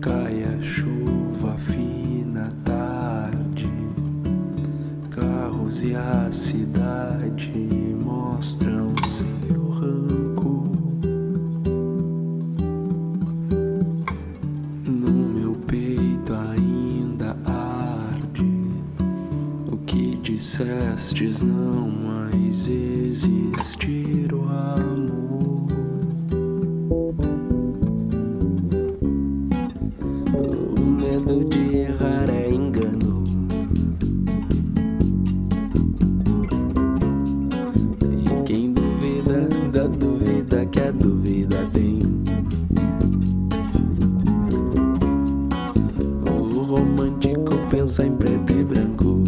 Cai a chuva fina à tarde, carros e a cidade mostram seu rancor. No meu peito ainda arde o que dissestes não mais existir o amor. O medo de errar é engano, e quem duvida da dúvida que a dúvida tem. O romântico pensa em preto e branco,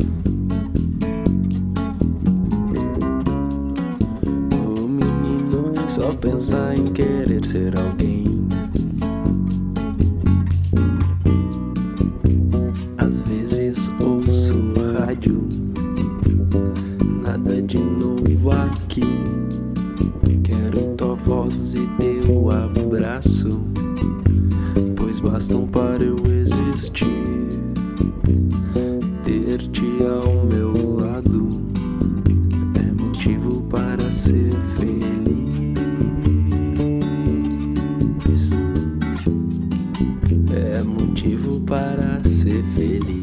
o menino só pensa em querer ser alguém. Às vezes ouço rádio, nada de novo aqui. Quero tua voz e teu abraço, pois bastam para eu existir. Ter-te ao meu lado é motivo para ser feliz. É motivo para ser feliz.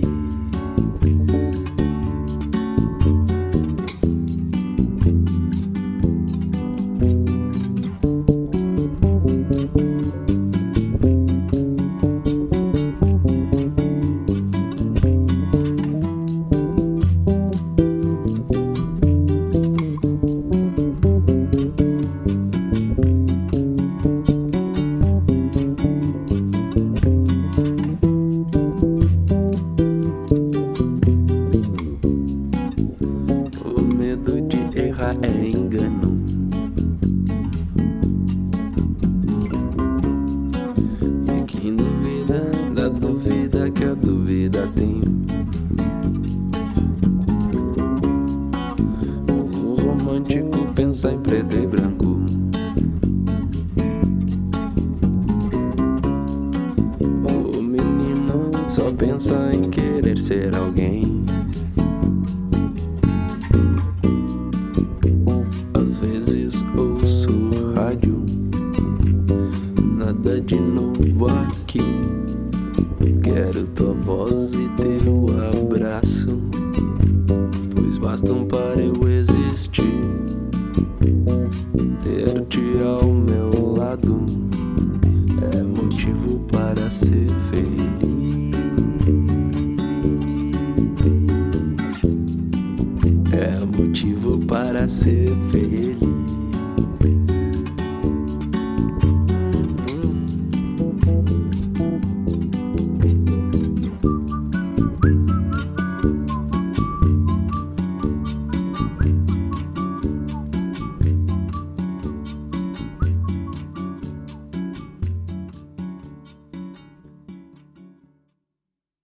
O medo de errar é engano, e quem duvida da dúvida que a dúvida tem. O romântico pensa em preto e branco, o menino só pensa em querer ser alguém. Às vezes ouço rádio, nada de novo aqui. Quero tua voz e teu abraço, pois bastam para eu existir. Ter-te ao meu lado é motivo para ser feliz. É motivo para ser feliz.